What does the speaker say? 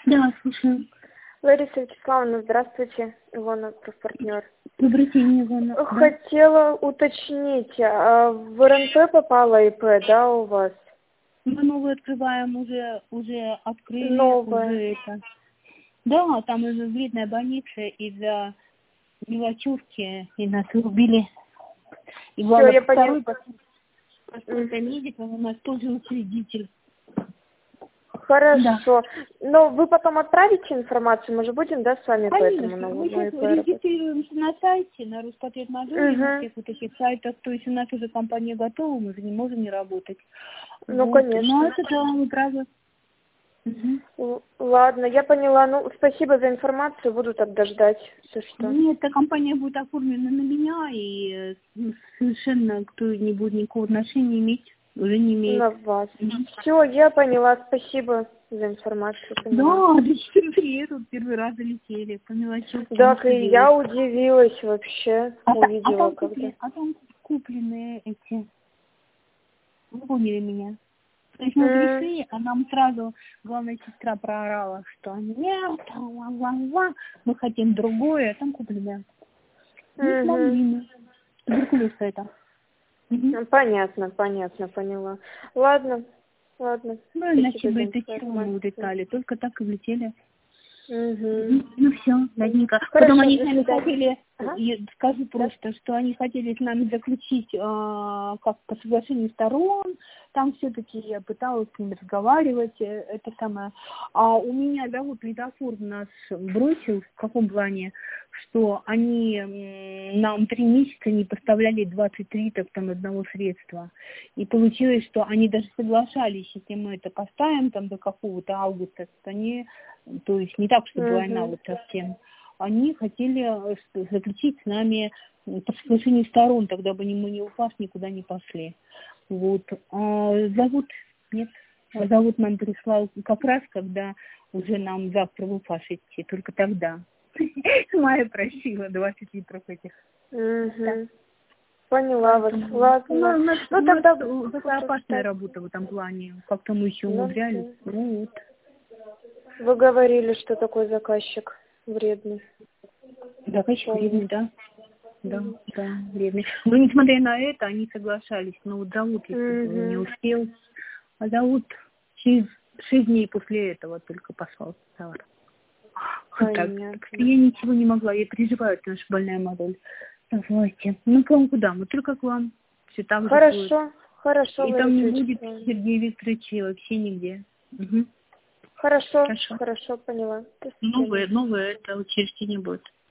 Да, слушаю. Лариса Вячеславовна, здравствуйте. Ивана, профпартнер. Добрый день, Ивана. Да. Хотела уточнить, в РНП попала ИП, да, у вас? Мы новую открываем, уже открыли. Новая. Уже это. Да, там уже вредная больница из-за мелочевки, и нас убили. И Все, я второй поняла. поскольку медик, он у нас тоже учредитель. Хорошо. Да. Но вы потом отправите информацию, мы же будем, да, с вами по этому Конечно, мы новому сейчас ИП работать? регистрируемся на сайте, на Роспотребнадзоре, на всех вот этих сайтах, то есть у нас уже компания готова, мы же не можем не работать. Ну, Вот. конечно. Но это да, вы правы. Ладно, я поняла. Ну, спасибо за информацию, буду тогда ждать, все что. Нет, эта компания будет оформлена на меня, и совершенно кто не будет никакого отношения иметь, уже не имеет. На вас. Все, я поняла. Спасибо за информацию. Поняла. Да, до 4 тут первый раз залетели, по мелочевке. Так, и я удивилась вообще, увидела когда. Там купленные эти, вы поняли меня? То есть мы пришли, а нам сразу главная сестра проорала, что нет, мы хотим другое, а там купленное. Не смогли мы. Туберкулез это. Понятно, поняла. Ладно. Ну, иначе бы это чего мы улетали, только так и влетели. Ну все, ладненько. Потом они с нами хотели, скажу просто, что они хотели с нами заключить как по соглашению сторон, там все-таки я пыталась с ними разговаривать, это самое. А у меня, да, вот лидофор нас бросил, в каком плане, что они нам 3 месяца не поставляли 20 литров там одного средства. И получилось, что они даже соглашались, если мы это поставим там до какого-то августа, они, то есть не так, чтобы война вот совсем, они хотели заключить с нами по соглашению сторон, тогда бы мы не упав никуда не пошли. Вот. Зовут нам прислал как раз, когда уже нам завтра в УФАШ идти, только тогда. Майя просила 20 литров этих. Поняла вас. Ладно. Ну, тогда это опасная работа в этом плане. Как-то мы еще умудрялись. Вот. Вы говорили, что такой заказчик вредный. Заказчик вредный, да. Да, вредный. Но несмотря на это, они соглашались. Но вот зовут, если бы не успел. А зовут через 6 дней после этого только послал товар. Вот так. Я ничего не могла. Я переживаю, это наша больная модель. Давайте. Ну, к вам куда? Мы только к вам. Все там Хорошо. И там не будет Сергея Викторовича вообще нигде. Хорошо, поняла. Новое это учреждение будет.